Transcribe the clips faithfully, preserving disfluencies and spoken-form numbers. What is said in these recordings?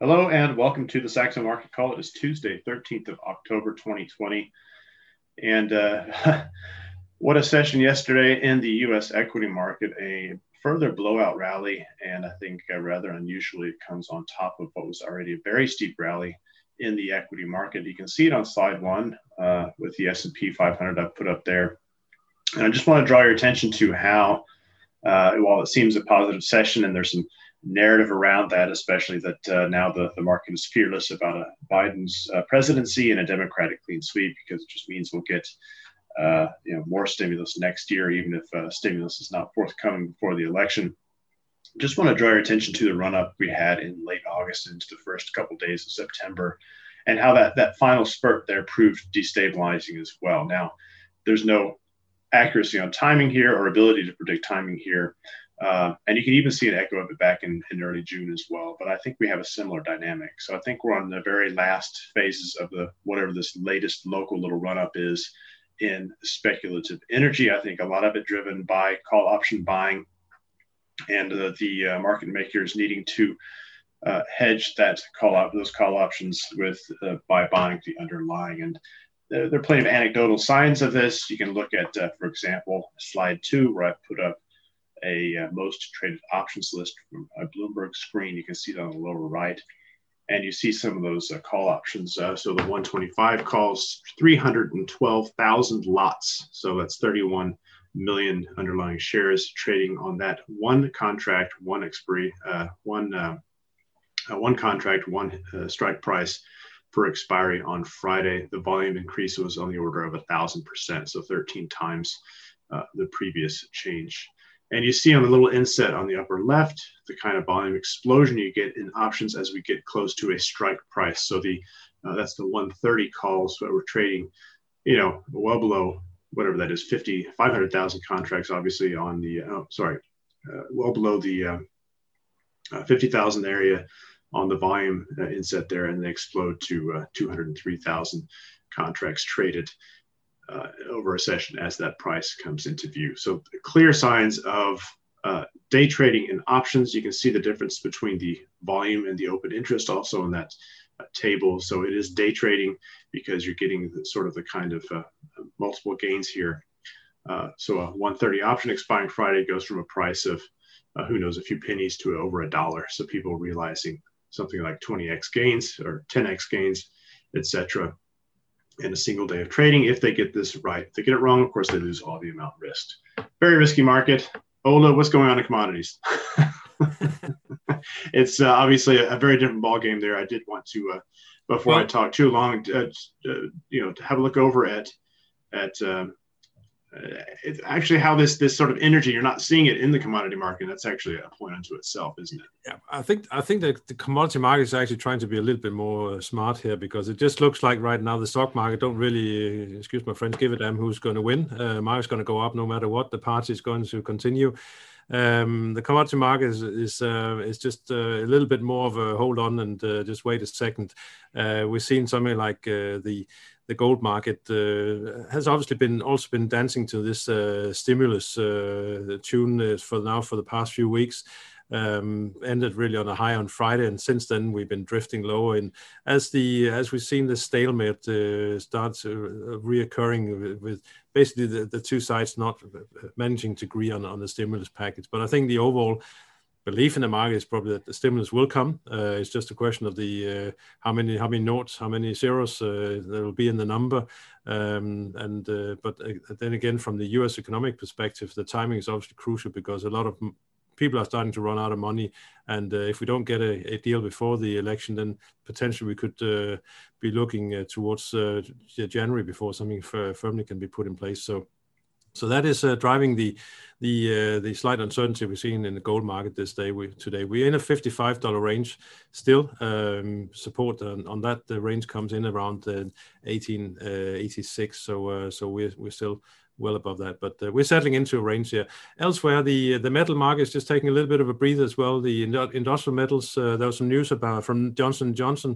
Hello and welcome to the Saxo Market Call. It is Tuesday, thirteenth of October, twenty twenty. And uh, what a session yesterday in the U S equity market, a further blowout rally. And I think uh, rather unusually, it comes on top of what was already a very steep rally in the equity market. You can see it on slide one uh, with the S and P five hundred I've put up there. And I just want to draw your attention to how, uh, while it seems a positive session and there's some narrative around that, especially that uh, now the, the market is fearless about a Biden's uh, presidency and a Democratic clean sweep, because it just means we'll get uh, you know more stimulus next year, even if uh, stimulus is not forthcoming before the election. Just want to draw your attention to the run-up we had in late August into the first couple of days of September, and how that, that final spurt there proved destabilizing as well. Now, there's no accuracy on timing here or ability to predict timing here. Uh, and you can even see an echo of it back in, in early June as well. But I think we have a similar dynamic. So I think we're on the very last phases of the whatever this latest local little run-up is in speculative energy. I think a lot of it driven by call option buying and uh, the uh, market makers needing to uh, hedge that call out those call options with uh, by buying the underlying. And there, there are plenty of anecdotal signs of this. You can look at, uh, for example, slide two, where I put up a uh, most traded options list from a Bloomberg screen. You can see it on the lower right, and you see some of those uh, call options. Uh, so the one twenty-five calls three hundred twelve thousand lots. So that's thirty-one million underlying shares trading on that one contract, one expiry, uh, one uh, uh, one contract, one uh, strike price for expiry on Friday. The volume increase was on the order of a thousand percent, so thirteen times uh, the previous change. And you see on the little inset on the upper left, the kind of volume explosion you get in options as we get close to a strike price. So the uh, that's the one thirty calls that we're trading, you know, well below whatever that is, fifty, five hundred thousand contracts, obviously on the, oh, sorry, uh, well below the uh, uh, fifty thousand area on the volume uh, inset there, and they explode to uh, two hundred three thousand contracts traded Uh, over a session as that price comes into view. So clear signs of uh, day trading in options. You can see the difference between the volume and the open interest also in that uh, table. So it is day trading because you're getting the, sort of the kind of uh, multiple gains here. Uh, so a one thirty option expiring Friday goes from a price of uh, who knows, a few pennies to over a dollar. So people realizing something like twenty x gains or ten x gains, et cetera in a single day of trading. If they get this right, if they get it wrong, of course, they lose all the amount risked. Very risky market. Ola, what's going on in commodities? It's uh, obviously a, a very different ball game there. I did want to, uh, before well, I talk too long, uh, uh, you know, to have a look over at at um, uh, it's actually how this this sort of energy, you're not seeing it in the commodity market. That's actually a point unto itself, isn't it? Yeah, I think I think that the commodity market is actually trying to be a little bit more uh, smart here, because it just looks like right now the stock market don't really, uh, excuse my French, give a damn who's going to win. Uh, market's going to go up no matter what. The party is going to continue. Um, the commodity market is is, uh, is just uh, a little bit more of a hold on and uh, just wait a second. Uh, we've seen something like uh, the the gold market uh, has obviously been also been dancing to this uh, stimulus uh, tune for now for the past few weeks. Um, ended really on a high on Friday, and since then we've been drifting lower. And as the as we've seen the stalemate uh, starts uh, reoccurring with, with basically the, the two sides not managing to agree on, on the stimulus package. But I think the overall belief in the market is probably that the stimulus will come. Uh, it's just a question of the uh, how many how many notes, how many zeros uh, there will be in the number. Um, and uh, but uh, then again, from the U S economic perspective, the timing is obviously crucial, because a lot of people are starting to run out of money, and uh, if we don't get a, a deal before the election, then potentially we could uh, be looking uh, towards uh, January before something f- firmly can be put in place. So, so that is uh, driving the the uh, the slight uncertainty we're seeing in the gold market this day. We, today we're in a fifty-five dollars range still. Um, support on, on that the range comes in around uh, eighteen eighty-six. So uh, so we're we're still well above that, but uh, we're settling into a range here. Elsewhere, the the metal market is just taking a little bit of a breather as well. The industrial metals, uh, there was some news about from Johnson and Johnson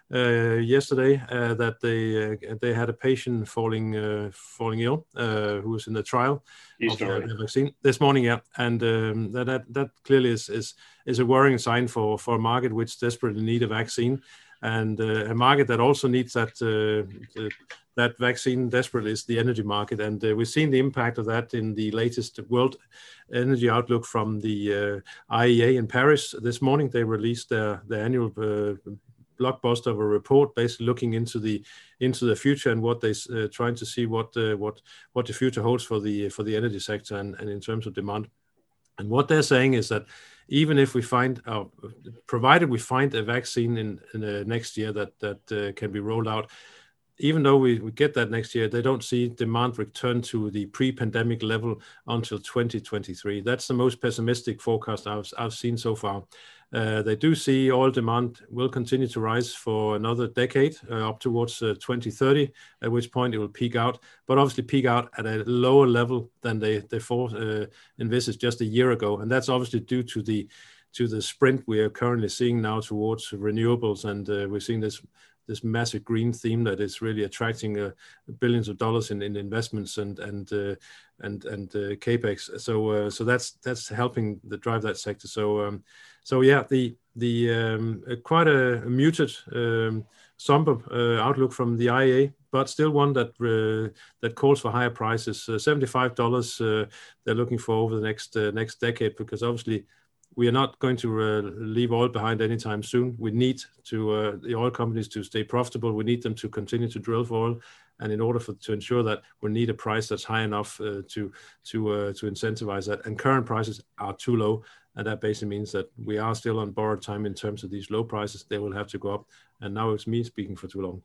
uh, yesterday uh, that they uh, they had a patient falling uh, falling ill uh, who was in the trial Key of uh, story. the vaccine this morning. Yeah, and um, that, that that clearly is is is a worrying sign for for a market which desperately need a vaccine, and uh, a market that also needs that uh, the, that vaccine desperately is the energy market, and uh, we've seen the impact of that in the latest World Energy Outlook from the uh, I E A in Paris this morning. They released their their annual uh, blockbuster of a report, basically looking into the into the future and what they uh, trying to see what uh, what what the future holds for the for the energy sector and, and in terms of demand. And what they're saying is that even if we find, uh, provided we find a vaccine in, in uh, next year that that uh, can be rolled out, even though we, we get that next year, they don't see demand return to the pre-pandemic level until twenty twenty-three. That's the most pessimistic forecast I've, I've seen so far. Uh, they do see oil demand will continue to rise for another decade, uh, up towards uh, twenty thirty, at which point it will peak out, but obviously peak out at a lower level than they, they for, uh, envisaged just a year ago. And that's obviously due to the to the sprint we are currently seeing now towards renewables. And uh, we're seeing this this massive green theme that is really attracting uh, billions of dollars in, in investments and and uh, and and uh, capex. So uh, so that's that's helping the drive that sector. So um, so yeah, the the um, uh, quite a, a muted um, somber uh, outlook from the I E A, but still one that uh, that calls for higher prices. Uh, seventy-five dollars uh, they're looking for over the next uh, next decade, because obviously we are not going to uh, leave oil behind anytime soon. We need to uh, the oil companies to stay profitable. We need them to continue to drill for oil, and in order for to ensure that, we need a price that's high enough uh, to to uh, to incentivize that. And current prices are too low, and that basically means that we are still on borrowed time in terms of these low prices. They will have to go up. And now it's me speaking for too long.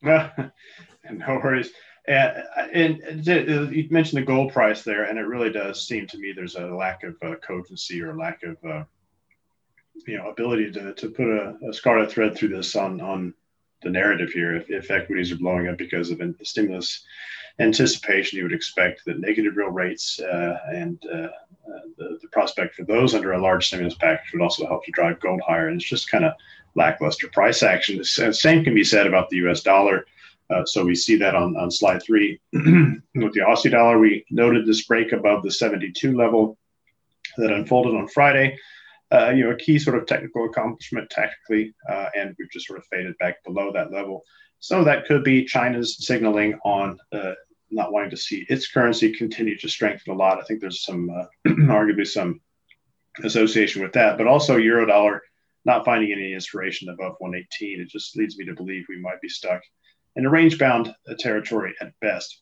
No worries. Uh, and, and you mentioned the gold price there, and it really does seem to me there's a lack of uh, cogency or lack of uh, you know ability to, to put a, a scarlet thread through this on on the narrative here. If, if equities are blowing up because of the stimulus anticipation, you would expect that negative real rates uh, and uh, uh, the, the prospect for those under a large stimulus package would also help to drive gold higher. And it's just kind of lackluster price action. The same can be said about the U S dollar. Uh, so we see that on, on slide three. With the Aussie dollar, we noted this break above the seventy-two level that unfolded on Friday. Uh, you know, a key sort of technical accomplishment tactically, uh, and we've just sort of faded back below that level. So that could be China's signaling on uh, not wanting to see its currency continue to strengthen a lot. I think there's some, uh, arguably some association with that, but also euro dollar not finding any inspiration above one eighteen. It just leads me to believe we might be stuck in a range-bound territory at best.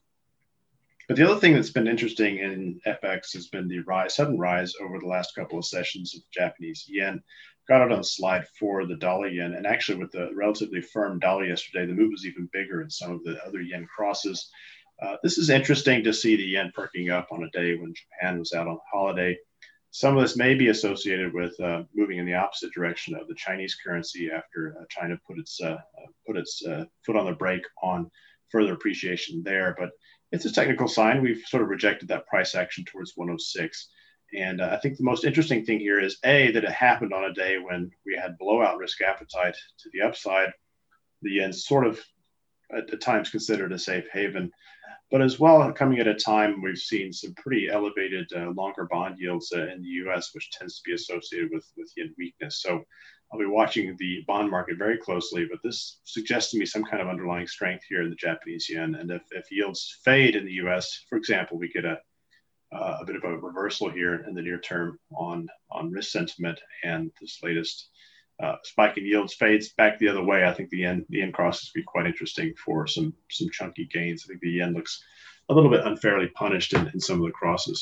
But the other thing that's been interesting in F X has been the rise, sudden rise over the last couple of sessions of the Japanese yen. Got it on slide four, the dollar yen, and actually with the relatively firm dollar yesterday, the move was even bigger in some of the other yen crosses. Uh, this is interesting to see the yen perking up on a day when Japan was out on holiday. Some of this may be associated with uh, moving in the opposite direction of the Chinese currency after uh, China put its uh, put its uh, foot on the brake on further appreciation there. But it's a technical sign. We've sort of rejected that price action towards one oh six. And uh, I think the most interesting thing here is, A, that it happened on a day when we had blowout risk appetite to the upside. The yen's sort of at, at times considered a safe haven. But as well, coming at a time we've seen some pretty elevated uh, longer bond yields uh, in the U S, which tends to be associated with, with yen weakness. So I'll be watching the bond market very closely, but this suggests to me some kind of underlying strength here in the Japanese yen. And if, if yields fade in the U S, for example, we get a, uh, a bit of a reversal here in the near term on, on risk sentiment, and this latest Uh, spike in yields fades back the other way, I think the yen the yen crosses would be quite interesting for some some chunky gains. I think the yen looks a little bit unfairly punished in, in some of the crosses.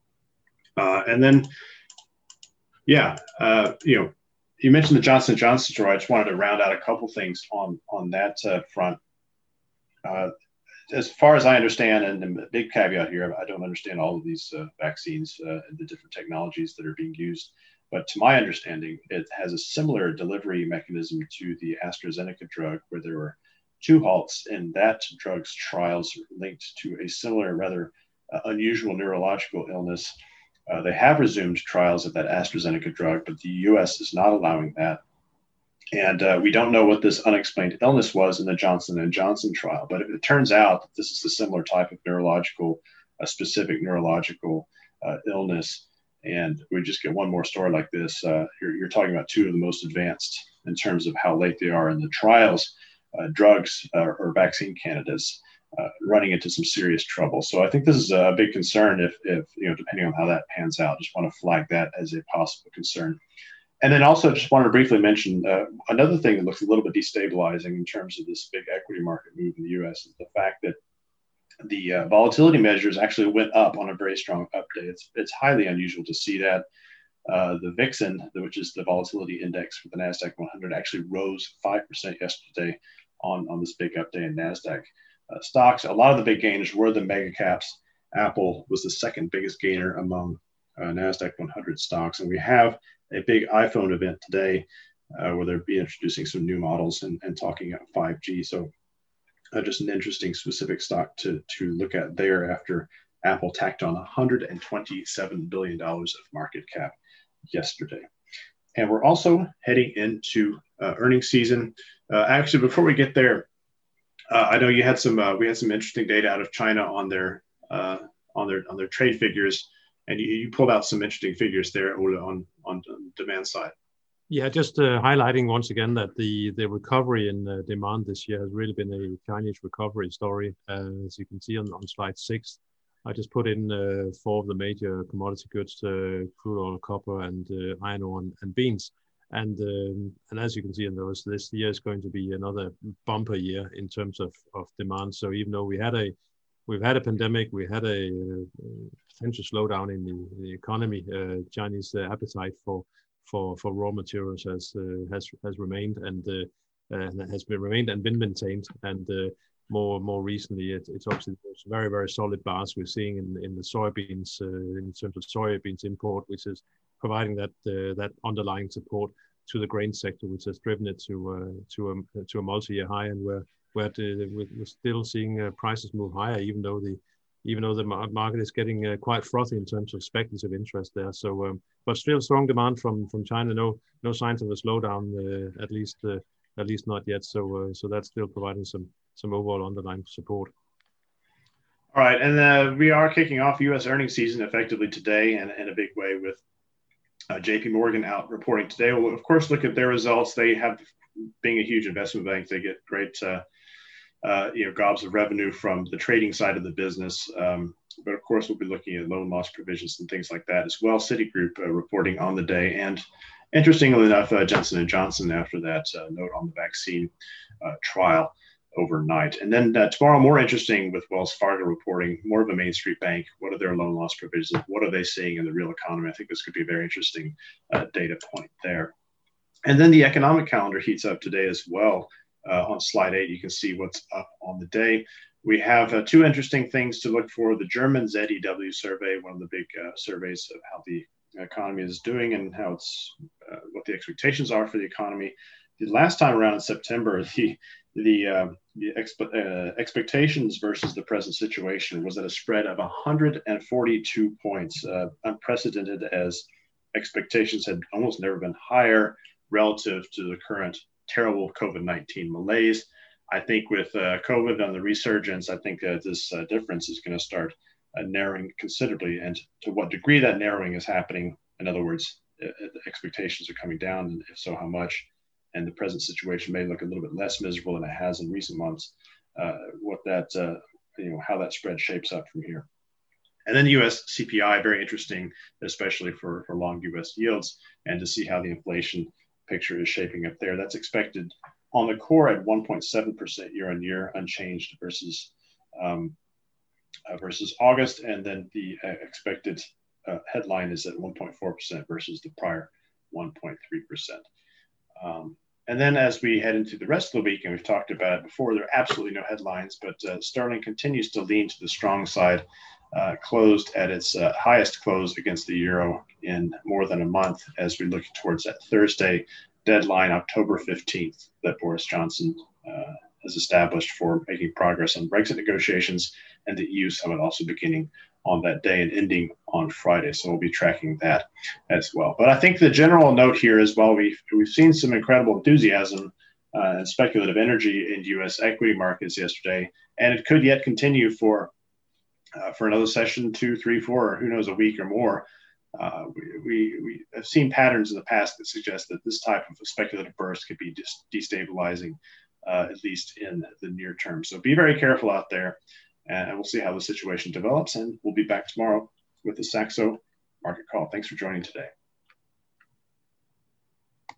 Uh, and then, yeah, uh, you know, you mentioned the Johnson and Johnson story. I just wanted to round out a couple things on on that uh, front. Uh, as far as I understand, and a big caveat here, I don't understand all of these uh, vaccines uh, and the different technologies that are being used. But to my understanding, it has a similar delivery mechanism to the AstraZeneca drug, where there were two halts in that drug's trials linked to a similar, rather uh, unusual neurological illness. Uh, they have resumed trials of that AstraZeneca drug, but the U S is not allowing that. And uh, we don't know what this unexplained illness was in the Johnson and Johnson trial. But if it turns out that this is a similar type of neurological, a specific neurological uh, illness, and we just get one more story like this, uh, you're, you're talking about two of the most advanced in terms of how late they are in the trials, uh, drugs uh, or vaccine candidates uh, running into some serious trouble. So I think this is a big concern if, if, you know, depending on how that pans out, just want to flag that as a possible concern. And then also just wanted to briefly mention uh, another thing that looks a little bit destabilizing in terms of this big equity market move in the U S is the fact that the uh, volatility measures actually went up on a very strong update. It's, it's highly unusual to see that. Uh, the V I X I N, which is the volatility index for the NASDAQ one hundred, actually rose five percent yesterday on, on this big update in NASDAQ uh, stocks. A lot of the big gainers were the mega caps. Apple was the second biggest gainer among uh, NASDAQ one hundred stocks. And we have a big iPhone event today uh, where they'll be introducing some new models and, and talking about five G. So uh, just an interesting specific stock to, to look at there after Apple tacked on one hundred twenty-seven billion dollars of market cap yesterday. And we're also heading into uh, earnings season. Uh, actually, before we get there, uh, I know you had some, uh, we had some interesting data out of China on their, uh, on their, on their trade figures. And you, you pulled out some interesting figures there, Ole, on, on the demand side. Yeah, just uh, highlighting once again that the, the recovery in uh, demand this year has really been a Chinese recovery story. Uh, as you can see on, on slide six, I just put in uh, four of the major commodity goods, uh, crude oil, copper, and uh, iron ore and, and beans. And um, and as you can see in those, this year is going to be another bumper year in terms of, of demand. So even though we had a we've had a pandemic, we had a uh, potential slowdown in the, the economy, uh, Chinese uh, appetite for for for raw materials has uh, has has remained and uh, uh, has been remained and been maintained. And uh, more more recently, it, it's obviously those very very solid bars we're seeing in in the soybeans uh, in terms of soybeans import, which is providing that uh, that underlying support to the grain sector, which has driven it to uh, to a to a multi-year high, and where where the, we're still seeing uh, prices move higher, even though the even though the market is getting uh, quite frothy in terms of speculative interest there. So, um, but still strong demand from from China. No no signs of a slowdown, uh, at least uh, at least not yet. So uh, so that's still providing some some overall underlying support. All right, and uh, we are kicking off U S earnings season effectively today, and in a big way with uh, J P Morgan out reporting today. We'll of course look at their results. They have, being a huge investment bank, they get great. Uh, Uh, you know, gobs of revenue from the trading side of the business. Um, but of course, we'll be looking at loan loss provisions and things like that as well. Citigroup uh, reporting on the day. And interestingly enough, uh, Johnson and Johnson after that uh, note on the vaccine uh, trial overnight. And then uh, tomorrow, more interesting with Wells Fargo reporting, more of a Main Street bank. What are their loan loss provisions? What are they seeing in the real economy? I think this could be a very interesting uh, data point there. And then the economic calendar heats up today as well. Uh, on slide eight, you can see what's up on the day. We have uh, two interesting things to look for. The German Z E W survey, one of the big uh, surveys of how the economy is doing and how it's uh, what the expectations are for the economy. The last time around in September, the the, uh, the expe- uh, expectations versus the present situation was at a spread of one hundred forty-two points, uh, unprecedented, as expectations had almost never been higher relative to the current terrible COVID nineteen malaise. I think with uh, COVID and the resurgence, I think uh, this uh, difference is going to start uh, narrowing considerably. And to what degree that narrowing is happening, in other words, uh, the expectations are coming down, and if so, how much? And the present situation may look a little bit less miserable than it has in recent months. Uh, what that, uh, you know, how that spread shapes up from here. And then the U S C P I, very interesting, especially for, for long U S yields, and to see how the inflation picture is shaping up there. That's expected on the core at one point seven percent year on year, unchanged versus um, uh, versus August. And then the uh, expected uh, headline is at one point four percent versus the prior one point three percent. Um, and then as we head into the rest of the week, and we've talked about it before, there are absolutely no headlines, but uh, sterling continues to lean to the strong side, uh, closed at its uh, highest close against the euro in more than a month, as we look towards that Thursday deadline, October fifteenth, that Boris Johnson uh, has established for making progress on Brexit negotiations, and the E U summit also beginning on that day and ending on Friday. So we'll be tracking that as well. But I think the general note here is, while we've, we've seen some incredible enthusiasm uh, and speculative energy in U S equity markets yesterday, and it could yet continue for uh, for another session, two, three, four, or who knows, a week or more. Uh, we, we, we have seen patterns in the past that suggest that this type of a speculative burst could be dis- destabilizing, uh, at least in the near term. So be very careful out there, and we'll see how the situation develops. And we'll be back tomorrow with the Saxo Market Call. Thanks for joining today.